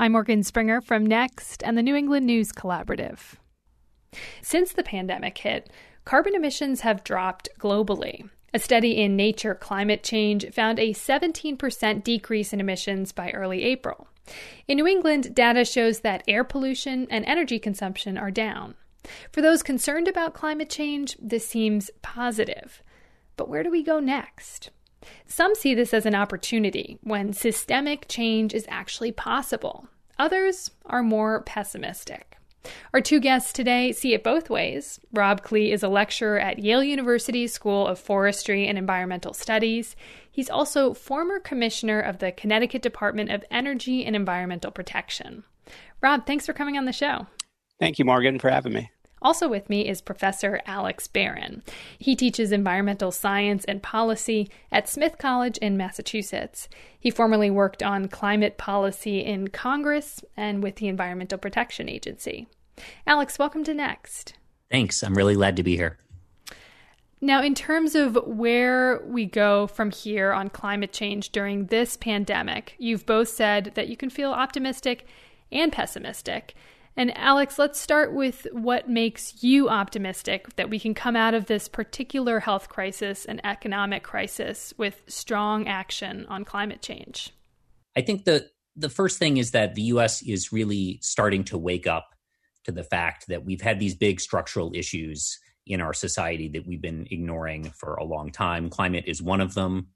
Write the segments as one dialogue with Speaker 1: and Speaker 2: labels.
Speaker 1: I'm Morgan Springer from Next and the New England News Collaborative. Since the pandemic hit, carbon emissions have dropped globally. A study in Nature Climate Change found a 17% decrease in emissions by early April. In New England, data shows that air pollution and energy consumption are down. For those concerned about climate change, this seems positive. But where do we go next? Some see this as an opportunity when systemic change is actually possible. Others are more pessimistic. Our two guests today see it both ways. Rob Klee is a lecturer at Yale University's School of Forestry and Environmental Studies. He's also former commissioner of the Connecticut Department of Energy and Environmental Protection. Rob, thanks for coming on the show.
Speaker 2: Thank you, Morgan, for having me.
Speaker 1: Also with me is Professor Alex Barron. He teaches environmental science and policy at Smith College in Massachusetts. He formerly worked on climate policy in Congress and with the Environmental Protection Agency. Alex, welcome to Next.
Speaker 3: Thanks. I'm really glad to be here.
Speaker 1: Now, in terms of where we go from here on climate change during this pandemic, you've both said that you can feel optimistic and pessimistic. And Alex, let's start with what makes you optimistic that we can come out of this particular health crisis and economic crisis with strong action on climate change.
Speaker 3: I think the first thing is that the U.S. is really starting to wake up to the fact that we've had these big structural issues in our society that we've been ignoring for a long time. Climate is one of them.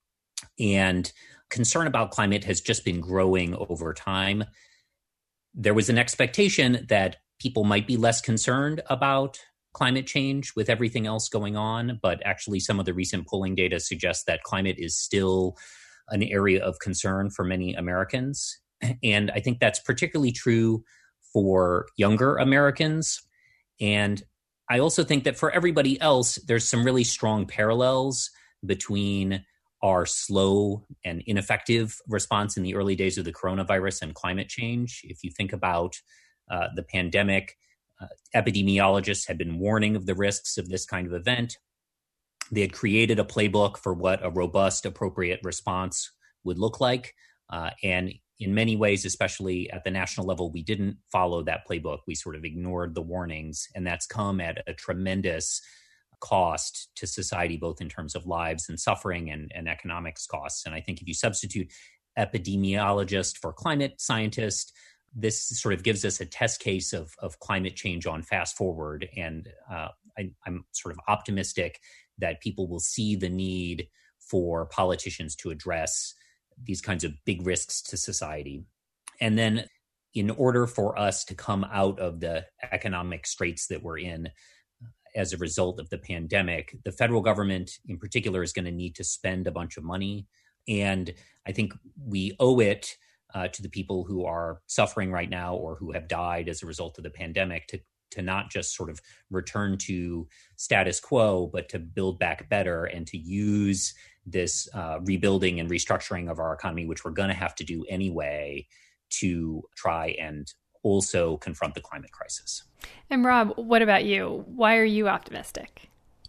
Speaker 3: And concern about climate has just been growing over time. There was an expectation that people might be less concerned about climate change with everything else going on, but actually some of the recent polling data suggests that climate is still an area of concern for many Americans. And I think that's particularly true for younger Americans. And I also think that for everybody else, there's some really strong parallels between our slow and ineffective response in the early days of the coronavirus and climate change. If you think about the pandemic, epidemiologists had been warning of the risks of this kind of event. They had created a playbook for what a robust, appropriate response would look like. And in many ways, especially at the national level, we didn't follow that playbook. We sort of ignored the warnings, and that's come at a tremendous cost to society, both in terms of lives and suffering and economics costs. And I think if you substitute epidemiologist for climate scientist, this sort of gives us a test case of climate change on fast forward. And I'm sort of optimistic that people will see the need for politicians to address these kinds of big risks to society. And then in order for us to come out of the economic straits that we're in, as a result of the pandemic, the federal government in particular is going to need to spend a bunch of money. And I think we owe it to the people who are suffering right now or who have died as a result of the pandemic to not just sort of return to status quo, but to build back better and to use this rebuilding and restructuring of our economy, which we're going to have to do anyway, to try and also confront the climate crisis.
Speaker 1: And Rob, what about you? Why are you optimistic?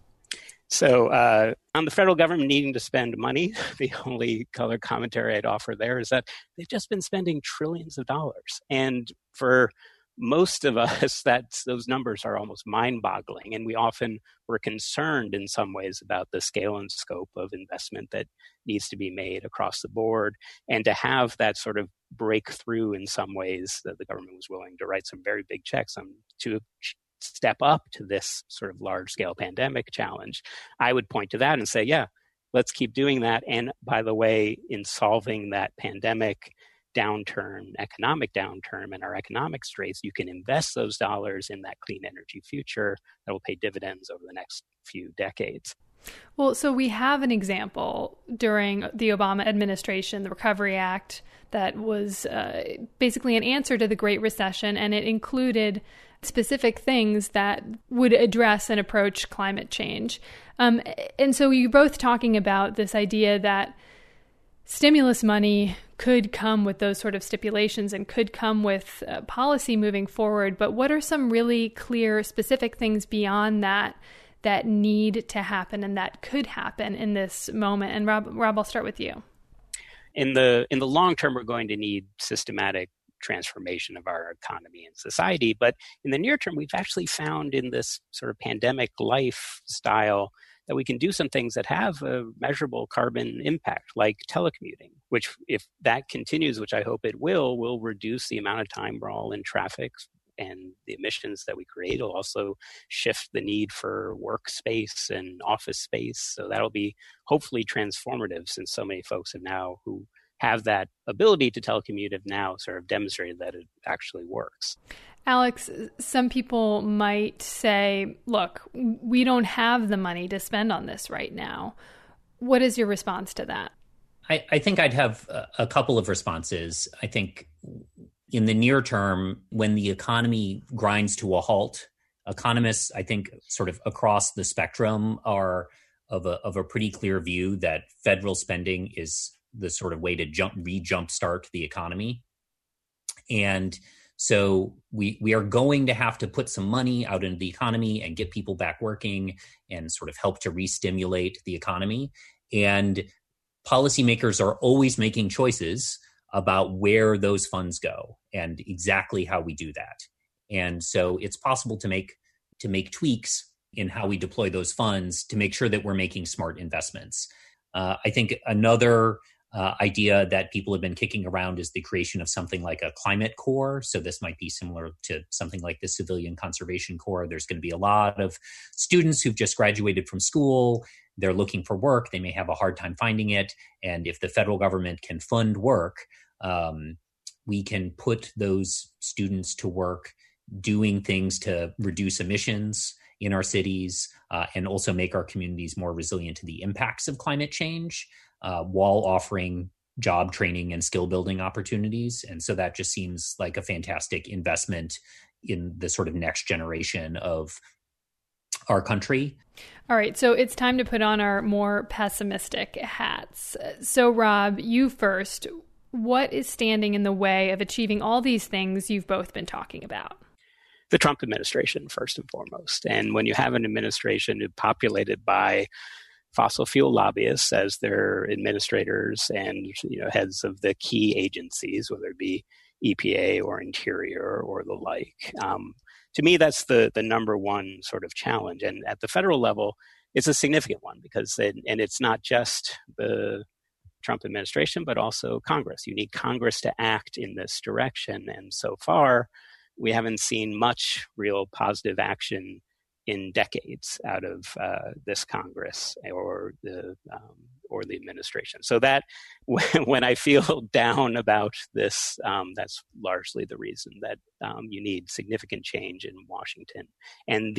Speaker 2: So on the federal government needing to spend money, the only color commentary I'd offer there is that they've just been spending trillions of dollars. And for most of us, those numbers are almost mind-boggling. And we often were concerned in some ways about the scale and scope of investment that needs to be made across the board. And to have that sort of breakthrough in some ways that the government was willing to write some very big checks on to step up to this sort of large-scale pandemic challenge, I would point to that and say, yeah, let's keep doing that. And by the way, in solving that pandemic downturn, economic downturn, and our economic straits, you can invest those dollars in that clean energy future that will pay dividends over the next few decades.
Speaker 1: Well, so we have an example during the Obama administration, the Recovery Act, that was basically an answer to the Great Recession, and it included specific things that would address and approach climate change. And so you're both talking about this idea that stimulus money could come with those sort of stipulations and could come with policy moving forward. But what are some really clear, specific things beyond that that need to happen and that could happen in this moment? And Rob, I'll start with you.
Speaker 2: In the long term, we're going to need systematic transformation of our economy and society. But in the near term, we've actually found in this sort of pandemic lifestyle that we can do some things that have a measurable carbon impact, like telecommuting, which if that continues, which I hope it will reduce the amount of time we're all in traffic and the emissions that we create. Will also shift the need for workspace and office space. So that'll be hopefully transformative, since so many folks who have that ability to telecommute have now sort of demonstrated that it actually works.
Speaker 1: Alex, some people might say, look, we don't have the money to spend on this right now. What is your response to that?
Speaker 3: I think I'd have a couple of responses. I think in the near term, when the economy grinds to a halt, economists, I think, sort of across the spectrum are of a pretty clear view that federal spending is the sort of way to jumpstart the economy. And so we are going to have to put some money out into the economy and get people back working and sort of help to re-stimulate the economy. And policymakers are always making choices about where those funds go and exactly how we do that. And so it's possible to make tweaks in how we deploy those funds to make sure that we're making smart investments. I think another idea that people have been kicking around is the creation of something like a climate corps. So this might be similar to something like the Civilian Conservation Corps. There's going to be a lot of students who've just graduated from school. They're looking for work. They may have a hard time finding it. And if the federal government can fund work, we can put those students to work doing things to reduce emissions in our cities and also make our communities more resilient to the impacts of climate change, while offering job training and skill building opportunities. And so that just seems like a fantastic investment in the sort of next generation of our country.
Speaker 1: All right, so it's time to put on our more pessimistic hats. So Rob, you first. What is standing in the way of achieving all these things you've both been talking about?
Speaker 2: The Trump administration, first and foremost. And when you have an administration populated by fossil fuel lobbyists as their administrators and heads of the key agencies, whether it be EPA or Interior or the like, to me, that's the number one sort of challenge. And at the federal level, it's a significant one because it's not just the Trump administration, but also Congress. You need Congress to act in this direction. And so far, we haven't seen much real positive action in decades out of this Congress or the administration. So that when I feel down about this, that's largely the reason that you need significant change in Washington. And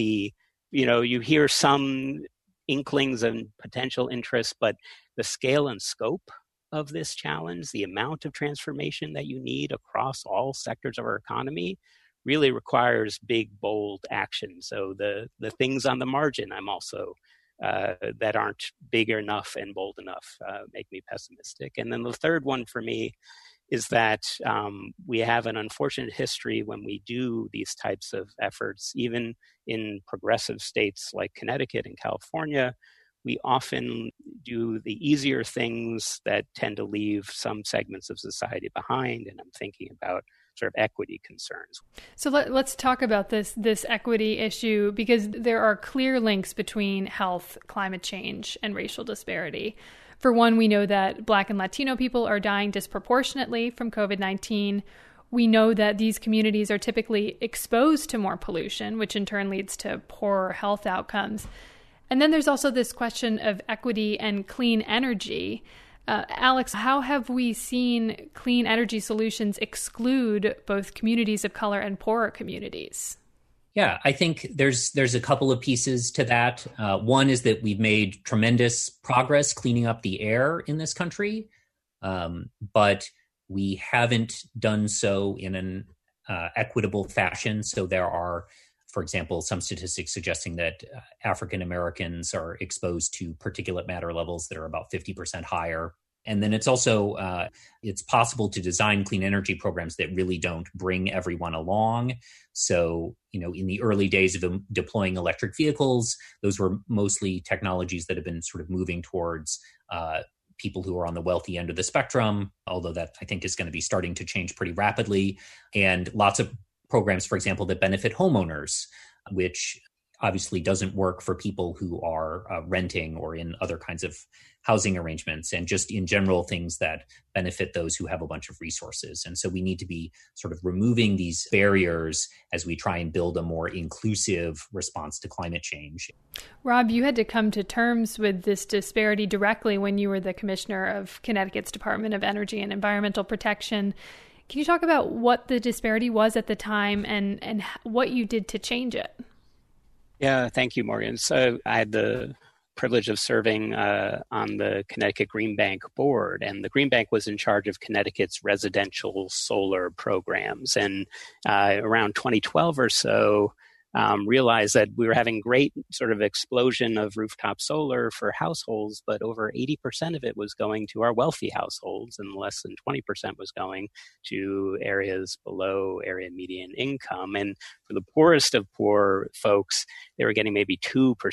Speaker 2: you hear some inklings and potential interest, but the scale and scope of this challenge, the amount of transformation that you need across all sectors of our economy really requires big, bold action. So the things on the margin, I'm also that aren't big enough and bold enough make me pessimistic. And then the third one for me is that we have an unfortunate history when we do these types of efforts, even in progressive states like Connecticut and California. We often do the easier things that tend to leave some segments of society behind. And I'm thinking about sort of equity concerns.
Speaker 1: So let's talk about this equity issue, because there are clear links between health, climate change, and racial disparity. For one, we know that Black and Latino people are dying disproportionately from COVID-19. We know that these communities are typically exposed to more pollution, which in turn leads to poorer health outcomes. And then there's also this question of equity and clean energy. Alex, how have we seen clean energy solutions exclude both communities of color and poorer communities?
Speaker 3: Yeah, I think there's a couple of pieces to that. One is that we've made tremendous progress cleaning up the air in this country, but we haven't done so in an equitable fashion. So there are, for example, some statistics suggesting that African Americans are exposed to particulate matter levels that are about 50% higher. And then it's also, it's possible to design clean energy programs that really don't bring everyone along. So, in the early days of deploying electric vehicles, those were mostly technologies that have been sort of moving towards people who are on the wealthy end of the spectrum, although that I think is going to be starting to change pretty rapidly, and lots of programs, for example, that benefit homeowners, which obviously doesn't work for people who are renting or in other kinds of housing arrangements, and just in general things that benefit those who have a bunch of resources. And so we need to be sort of removing these barriers as we try and build a more inclusive response to climate change.
Speaker 1: Rob, you had to come to terms with this disparity directly when you were the commissioner of Connecticut's Department of Energy and Environmental Protection. Can you talk about what the disparity was at the time and what you did to change it?
Speaker 2: Yeah, thank you, Morgan. So I had the privilege of serving on the Connecticut Green Bank board, and the Green Bank was in charge of Connecticut's residential solar programs. And around 2012 or so, realized that we were having great sort of explosion of rooftop solar for households, but over 80% of it was going to our wealthy households, and less than 20% was going to areas below area median income. And for the poorest of poor folks, they were getting maybe 2% or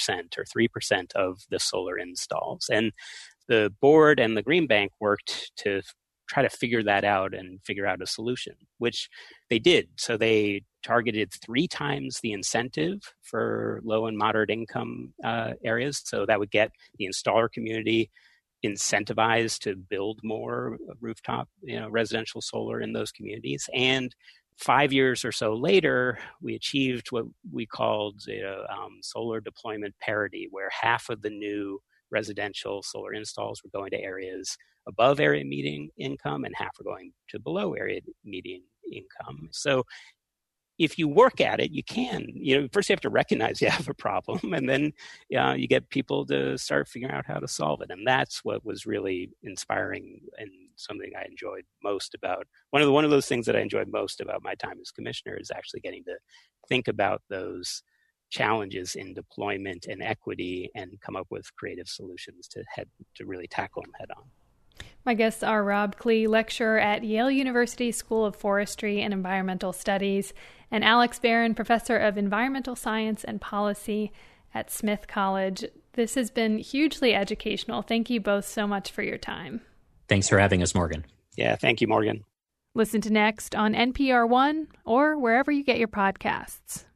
Speaker 2: 3% of the solar installs. And the board and the Green Bank worked to try to figure that out and figure out a solution, which they did. So they targeted 3 times the incentive for low and moderate income areas. So that would get the installer community incentivized to build more rooftop, residential solar in those communities. And 5 years or so later, we achieved what we called solar deployment parity, where half of the new residential solar installs were going to areas above area median income and half are going to below area median income. So if you work at it, you can. First you have to recognize you have a problem, and then you get people to start figuring out how to solve it. And that's what was really inspiring and something I enjoyed most about one of those things that I enjoyed most about my time as commissioner is actually getting to think about those challenges in deployment and equity and come up with creative solutions to really tackle them head on.
Speaker 1: My guests are Rob Klee, lecturer at Yale University School of Forestry and Environmental Studies, and Alex Barron, professor of environmental science and policy at Smith College. This has been hugely educational. Thank you both so much for your time.
Speaker 3: Thanks for having us, Morgan.
Speaker 2: Yeah, thank you, Morgan.
Speaker 1: Listen to Next on NPR One or wherever you get your podcasts.